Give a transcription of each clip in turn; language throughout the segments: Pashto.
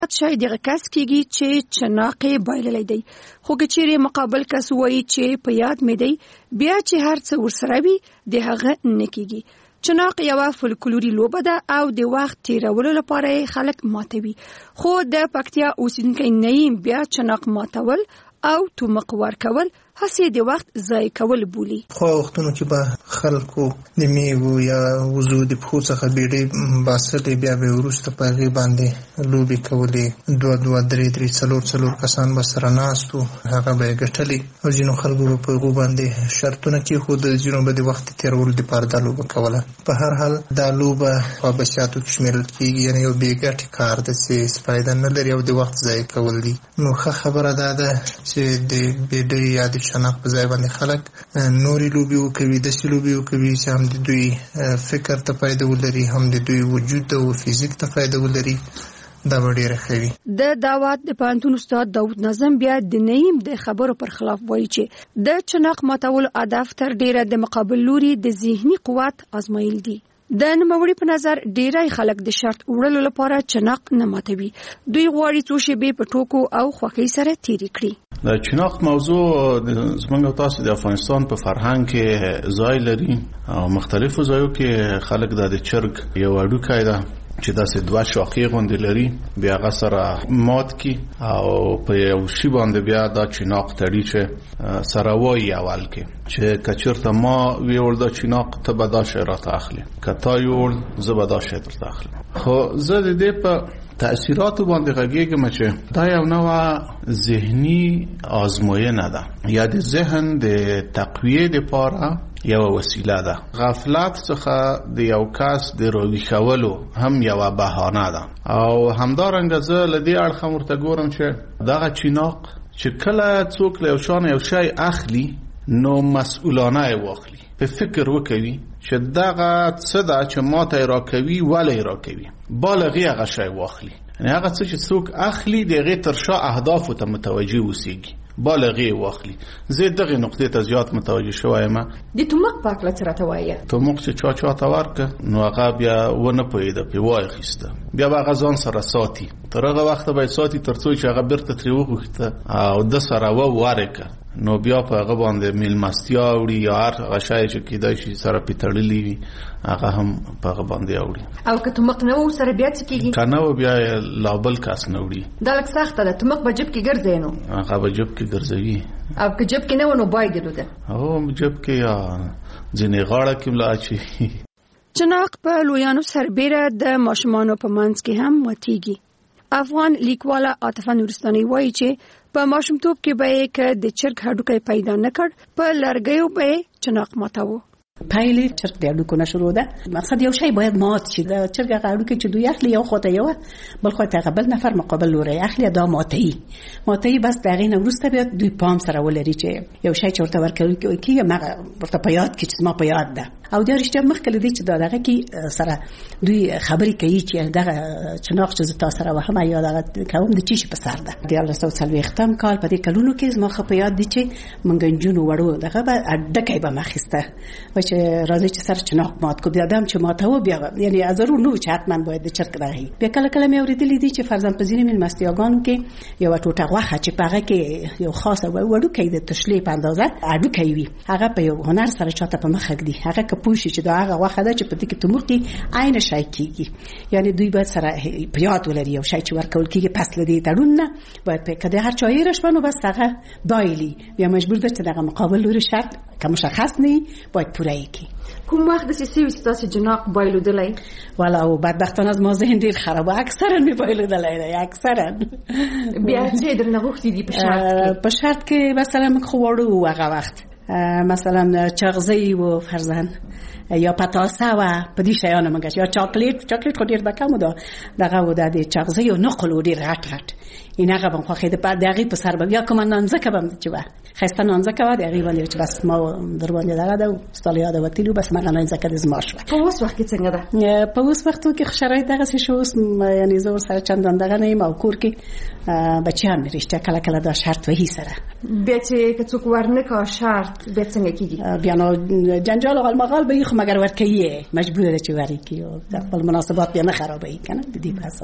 شاید دغه کس کېږي چې چناق یې بایللی دی، خو که چیرې مقابل کس وایي چې په یاد مې دی، بیا چې هر څه ورسره وي د هغه نه کېږي. چناق یوه فولکلوري لوبه ده او د وخت تیرولو لپاره یې خلک ماتوي، خو د پکتیا اوسیدونکی نه یم بیا چناق ماتول او تومق ورکول هسې د وخت ضایع کول بولي. خو وختونو کې به خلکو د میوو یا وزو د پښو څخه بیډۍ باسلې، بیا به وروسته په هغې باندې لوبې کولې. 2 3 4 کسان به سره ناست وو، هغه به یې ګټلې او ځینو خلکو به په هغو باندې شرطونه کېښودل، ځینو به د وخت تېرولو دپاره دا لوبه کوله. په هر حال دا لوبه په عباسیاتو کې شمېرل کېږي، یعنې یو بې ګټې کار ده چې فایده نه لري او د وخت ضایع کول دي. نو ښه خبره دا ده چې د بیډۍ یا د چناق په ځای باندې خلک نورې لوبې وکوي، داسې لوبې وکوي چې هم د دوی فکر ته فایده ولري، هم د دوی وجود او فزیک ته فایده ولري. دا به ډېره ښه وي. د دعوت د پوهنتون استاد داود نظم بیا د نعیم د خبرو پر خلاف وایي چې د چناق ماتولو هدف تر ډېره د مقابل لوري د ذهني قوت ازمایل دي. د نوموړي په نظر ډېری خلک د شرط وړلو لپاره چناق نه ماتوي، دوی غواړي څو شېبې په ټوکو او خوښۍ سره تېرې کړي. د چناق موضوع زموږ او تاسو د افغانستان په فرهنګ کې ځای لري او مختلفو ځایو کې خلک د چرګ یو اډوکی ده چې داسې 2 شاخې غوندې لري، بیا هغه سره مات کی او په یو شي باندې بیا دا چناق تړي چې سره وایي اول کې چې کچرته ما ویول دا چناق ته به دا شی راته اخلي، که تا یوړ زه به دا شی درته اخلم. خو زه د دې په تأثیراتو باندې غږیږم چې دا یو نوع ذهني آزموینه ده یا د ذهن د تقویه لپاره یو وسیله ده. غفلت څخه د یو کس د راویښولو هم یو بهانه ده او همدارنګه زه له دې اړخه ورته ګورم چې دغه چناق چې کله څوک له یو شان یو شی اخلي نو مسؤلانه یې واخلي، په فکر وکوي چې دغه څه ده چې ماته یې راکوي ولې یې راکوي، بالغې هغه شی واخلي. یعنې هغه څه چې څوک اخلي د هغې تر شا اهدافو ته متوجه اوسېږي، بالغې واخلي. زه دغه نقطې ته زیات متوجه شوی یم. د تومق په هکله څه راته وایه؟ تومق چې چا ته ورکړه نو هغه بیا ونه پوهېده، پرې واخیسته، بیا به هغه ځان سره ساتي، تر هغه وخته به یې ساتي تر څو چې هغه بیرته ترې وغوښته او ده سره ورکړه، نو بیا په هغه باندې میلمستیا وړي یا هر هغه شی چې کېدای شي سره پې تړلي وي هغه هم په هغه باندې اوړي. او که تومق نه و سره بیا څه کېږي؟ که نه و بیا یې لا بل کس نه وړي. دا لږ سخته ده. تومق به جب کې ګرځوي نو هغه به جب کې ګرځوي، او که جب کې نه و نو بایدلو ده جب کې یا ځینې غاړه کې ملا اچوي. چناق په لویانو سربیره د ماشومانو په منځ کې هم ماتېږي. افغان لیکواله عاطفه نورستاني وایي چې په ماشومتوب کې به یې که د چرګ هډوکی پیدا نه کړ په لرګیو به یې چناق ماتاوه. پایلې چرګ د هډوکو نه شروع ده. مقصد یو شی باید مات شي. د چرګ هغه هډوکی چې دوی اخلي یو خواته یو بل خواته هغه بل نفر مقابل لوري اخلي، دا ماتوي بس د هغې نه وروسته بیا دوی پام سره ولري چې یو شی چې ورته ورکول کېږي هغه ورته په یاد کړي چې زما په یاد ده. او دا رښتیا مخکې له دې چې دا دغه کې سره دوی خبرې کوي چې دغه چناق چې زه تا سره وهم یا دغه کوم د چی شي په سر ده. د 1940 کال په دې کلونو کې زما خو په یاد دي چې موږ نجونو وړو دغه به ډکې به مخسته و چې راځي چې سر چناق مات کو بیا دم چې ماتو بیا یعنی ضرور نو چې حتما باید د چرګ راغی. بیا کله کله مې اورېدلې دي چې فرضاً په ځینې مېلمستیاګانو کې یو ټوټه غوښه چې په هغه کې یو خاصه وړوکی د تشلې په اندازه هډوکی وي، هغه په یو هنر سره چاته په مخ ږدي، هغه که پوه شي چې دا هغه غوښه ده چې په دې کې تومق کې عین شی کېږي. یعنی دوی باید سره په یاد ولري یو شی چې ورکول کېږي پس له دې تړون نه باید په کده هر چا یې راشي نو بس هغه بایلي بیا مجبور ده چې دغه مقابل لوري شرط که مشخص نه باید پوره کړي. کوم وخت د سیسي وستاسو جناق بایلودلای؟ والا او بدبختانه از ما ذهن ډیر خرابه، اکثرا می بایلودلای اکثرا. بیا چې درنه غوښتي دي په شرط کې مثلا مخوړو هغه وخت مثلا چغزی و فرزن یا پتاسه و په دې شیانو مګش یا چاکلیټ خو ډیر بکم ده دغه و د چغزی او نقل ډیر غټ این هغه به خو خېده په دقیق په سر بیا کوم نانځکه بم چې و خسته نانځکه و دقیق باندې چې بس ما در باندې دغه د استالیا د وتیلو بس ما نانځکه د زماش و. په اوس وخت کې څنګه ده؟ په اوس وخت کې شرایط دغه څه شو یعنی زور سره چندان دغه نه یم او کور کې بچیان مې رښتیا کله کله دا شرط وهي سره بیا چې څوک ورنکا شرط به څنګه کیږي؟ بیا نو جنجال او غلمغال به خو مگر ورکیه مجبور ده چې وری کی او خپل مناسبات بیا نه خرابوي کنه د دې په اساس.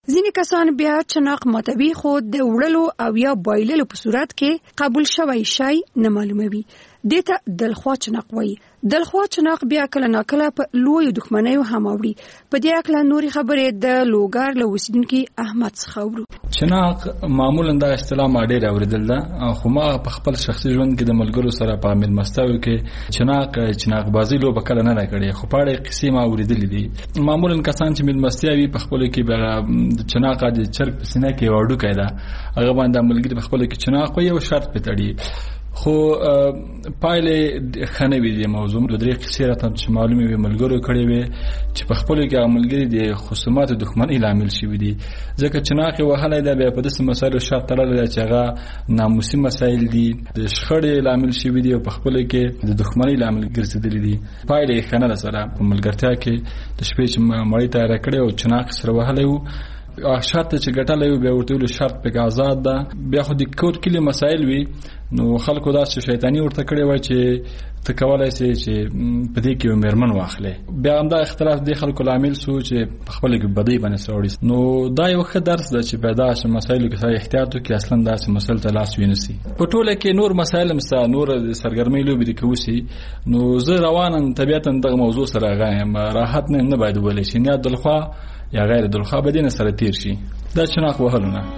ځینې کسان بیا چناق ماتوي خو د وړلو او یا بایللو په صورت کې قبول شوی شی نه معلوموي. دته دلخوا چناق وایي. دلخوا چناق بیا کله ناکله په لوی دښمنیو هم اوړي. په دې اړه نورې خبرې د لوګر له اوسیدونکي احمد څخه اورو. چناق معمولا دا اصطلاح ما ډېر اوریدل ده، خو ما په خپل شخصي ژوند کې د ملګرو سره په مېلمستیاو کې چناق بازی لوبه کله نه کړې، خو په اړه قصې ما اوریدلې دي. معمولا کسان چې مېلمستیاوي په خپل کې د چناق د چرګ په سینه کې وړوکی ده، هغه باندې ملګري په خپل کې چناق وي او شرط په تړي، خو پایلې خنه وي. د موضوع د درې قصې راته چې معلومه وي ملګرو کړي وي چې په خپل کې هغه ملګري د خصومات دښمنۍ لامل شوي دي، ځکه چناق وهلای دا بیا په داسې مسایلو شرط تړلی چې هغه ناموسي مسایل دي، د شخړې لامل شوي دي او په خپل کې د دښمنۍ لامل ګرځېدلي دي. پایلې خنه سره په ملګرتیا کې د شپې چې مړی تیاره کړی او چناق سره وهلی و، شرط چې ګټلی و بیا ورته ویلو شرط پکې آزاد ده. بیا خو د کور کلي مسایل وي، نو خلکو داسې شیطاني ورته کړې وای چې ته کولی سې چې په دې کې یو مېرمن واخلې. بیا همدا اختلاف دې خلکو لامل سو چې په خپله کې بدۍ باندې سوړي. نو دا یو ښه درس ده چې په داسې مسایلو کې سړی احتیاط وکړي، اصلا داسې مسایلو ته لاس ونیسي. په ټوله کې نور مسایل هم سته، نور سرګرمۍ لوبې دې که وسي، نو زه روانم طبیعتا دغه موضوع سره هغه یم، راحت نه باید وویلی شي، یا دلخوا یا غیر دلخوا به دې نه سره تیر شي. دا چناق وهلو نه.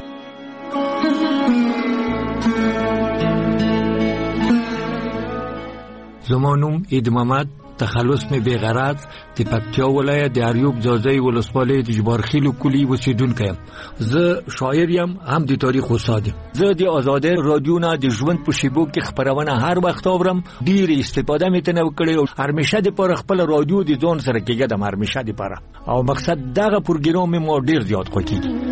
زما نوم عید محمد، تخلص می بیغرض، د پکتیا ولایت د اریوب ځاځی ولسوالۍ د جبارخیل کلی اوسیدونکی یم. زه شاعر یم، هم د تاریخ استاد یم. زه د آزادۍ رادیو نه د ژوند په شیبو کې خبرونه هر وخت اورم، ډیر استفاده می تنه وکړې او هرمشه د پر خپل رادیو د ځون سره کېږم، هرمشه د پر او مقصد دغه پروګرام مو ډیر زیات خوښیږي.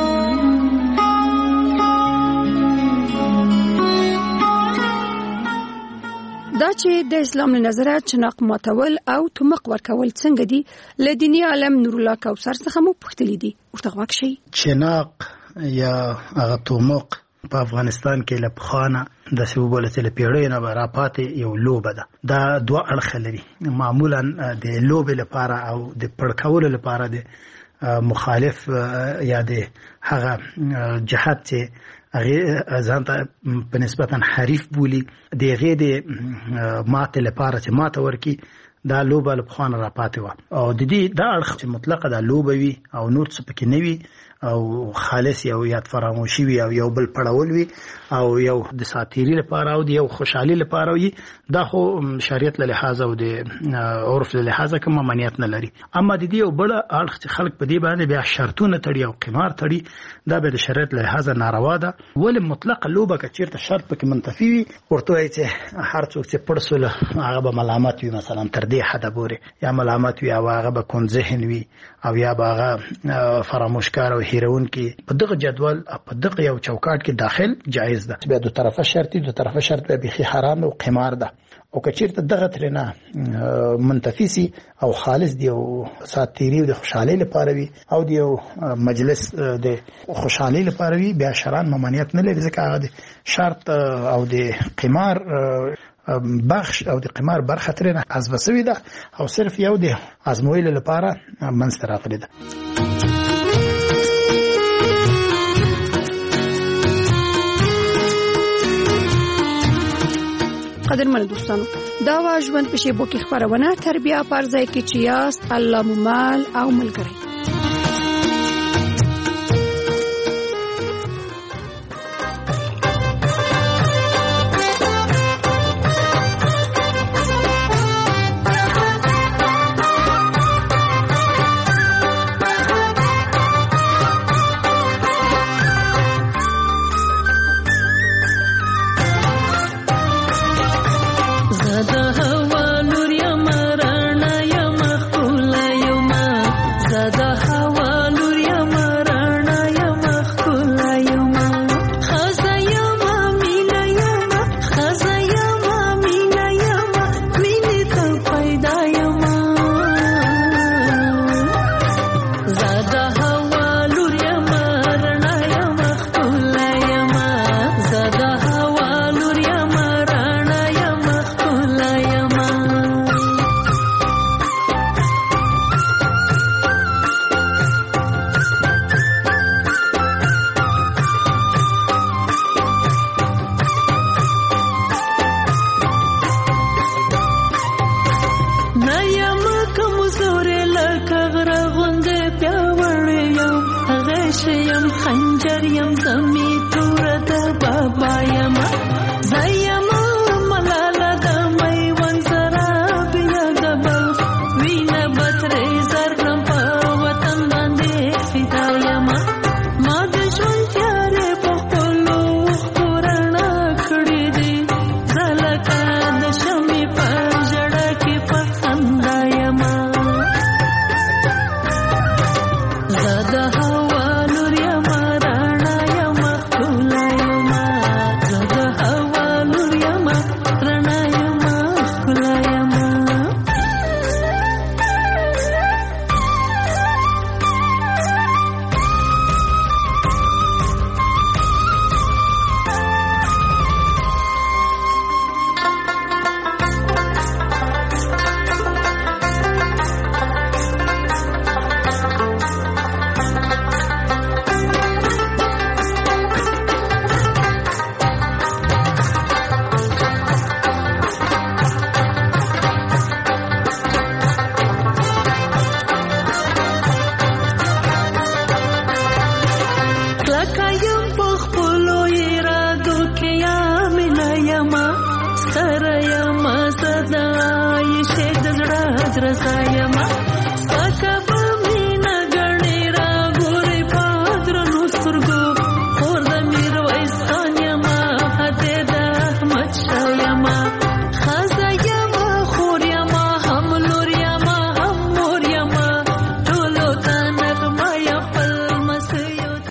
دا چې د اسلام له نظره چناق ماتول او تمق ورکول څنګه دي، له دیني عالم نور الله کوثر څخه مو پوښتلي دي. ورته غوږ شئ. چناق یا هغه تمق په افغانستان کې له پخوانه د سیوبله له پیړیو نه راپاتې یو لوبه ده. دا دوه اړخه لري، معمولا د لوبې لپاره او د پړکولو لپاره د مخالف یا د هغه جهت چې هغه ځانته په نسبتا حریف بولی د هغې د ماته لپاره چې ماته ورکي، دا لوبه له پخوانه راپاتې وه. او د دې دا اړخ چې مطلقه دا لوبه وي او نور څه پکې نه وي او خالص یو یاد فراموشي وي او یو بل پړول وي او یو د ساتیری لپاره او د یو خوشحالي لپاره وي، دا خو شریعت له لحاظ او د عرف له لحاظ کوم ممانعت نه لري. اما د دې یو بل اړخ چې خلک په دې باندې بیا شرطونه تړي او قمار تړي، دا به د شریعت له لحاظ ناروا ده. ولې مطلق لوبه که چیرته شرط پکې منتفي وي، ورته وایي چې هر څوک چې پړسول هغه به ملامت وي، مثلا تر دې حده پورې یا ملامت وي او هغه به کون ذهن وي او یا به هغه فراموشکار او هیرون کې په دغه جدول په دغه یو چوکاټ کې داخل جایز ده. بیا دو طرفه شرط، دو طرفه شرط به بخي حرام او قمار ده. او که چیرته دغه ترنه منتفي سي او خالص دی او ساتيري او د خوشحالي لپاره وي او دی مجلس د خوشحالي لپاره وي، بیا شرعاً ممانعت نه لري، ځکه هغه د شرط او د قمار بخش او د قمار برخه ترنه حذف شوی ده او صرف یو د ازمویل لپاره منځ راغلی ده. قدرمن دوستانو، دا وا ژوند په شیبو کې خبرونه تربیه پر ځای کې چې یاست الله مال او ملګری. زاد یم خنجر یم زمی تور د بابا یم زیم ملاله د میوند سره بیا د بل وینه بترې زرم په وطن باندې فدا یم ما د ژوند تیارې په خپلو اوښکو رڼا کړې دي زه لکه د شمعې په ژړا کې په خندا یم زه د هوا لور یم رڼا یم ښکلا یم زه د هوا لور یم رڼا یم ښکلا یم کلکایم په خپلو ارادو کې یامنه یمه ستره یمه زه د عایشې د زړه درزا یم